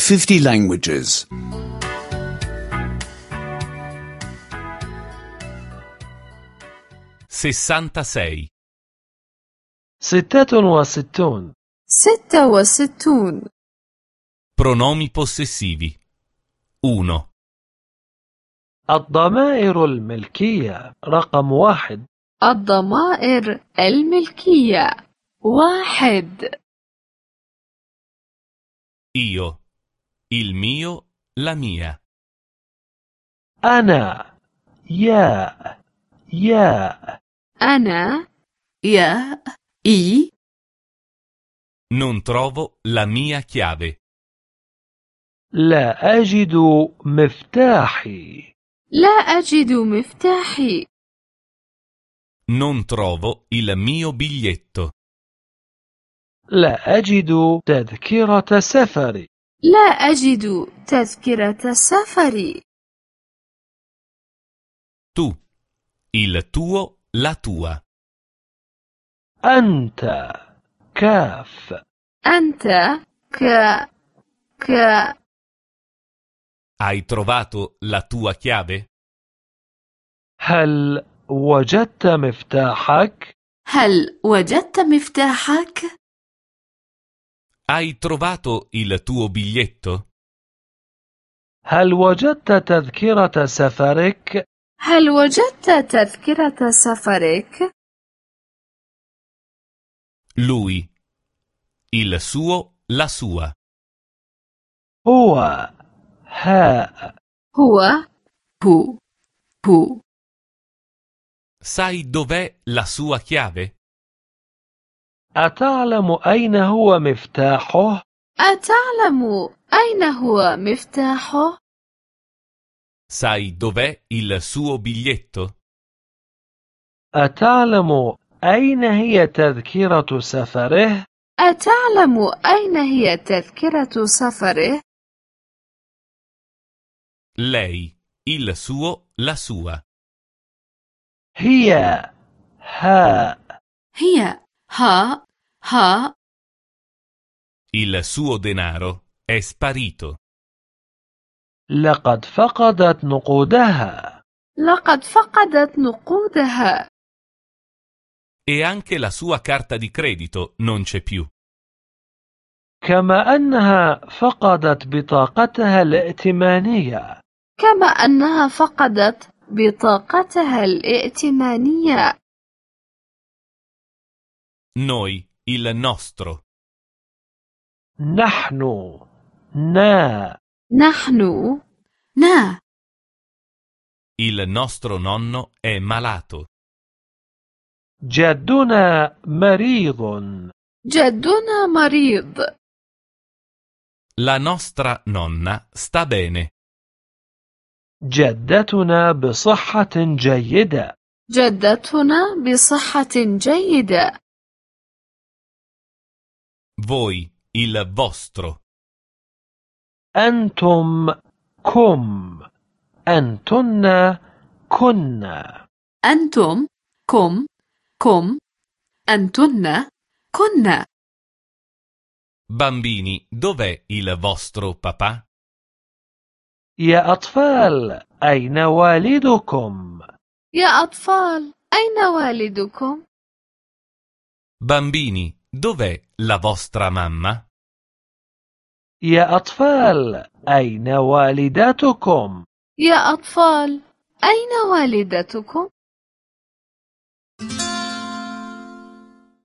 50 languages. 66. 66. 66. Pronomi possessivi. 1. الضمائر الملكية رقم 1. الضمائر الملكية 1. Io, il mio, la mia. أنا، يا. أنا، يا، إي. Non trovo la mia chiave. لا أجد مفتاحي. لا أجد مفتاحي. Non trovo il mio biglietto. لا أجد تذكرة سفري. لا أجد تذكرة سفري. Tu, il tuo, la tua. أنت، كاف. أنت، ك. Hai trovato la tua chiave? هل وجدت مفتاحك؟ هل وجدت مفتاحك؟ Hai trovato il tuo biglietto? هل وجدت تذكرة سفرك؟ هل وجدت تذكرة سفرك؟ Lui, il suo, la sua. هو، هاء. هو، هو. Sai dov'è la sua chiave? أتعلم أين هو مفتاحه؟ أتعلم أين هو مفتاحه؟ Sai dov'è il suo biglietto? أتعلم أين هي تذكرة سفره؟ أتعلم أين هي تذكرة سفره؟ Lei, il suo, la sua. هي، هاء. هي، ها. Il suo denaro è sparito. لقد فقدت نقودها. لقد فقدت نقودها. E anche la sua carta di credito non c'è più. كما أنها فقدت بطاقتها الائتمانية. كما أنها فقدت بطاقتها الائتمانية. Noi, il nostro. نحن، نا. نحن، نا. Il nostro nonno è malato. جدنا مريض. جدنا مريض. La nostra nonna sta bene. جدتنا بصحة جيدة. جدتنا بصحة جيدة. Voi, il vostro. أنتم، كم. أنتن، كنا. أنتم، كم. أنتن، كنا. Bambini, dov'è il vostro papà? يا أطفال، أين والدكم؟ يا أطفال، أين والدكم؟ Bambini, dov'è la vostra mamma? يا أطفال، أين والدتكم؟ يا أطفال، أين والدتكم؟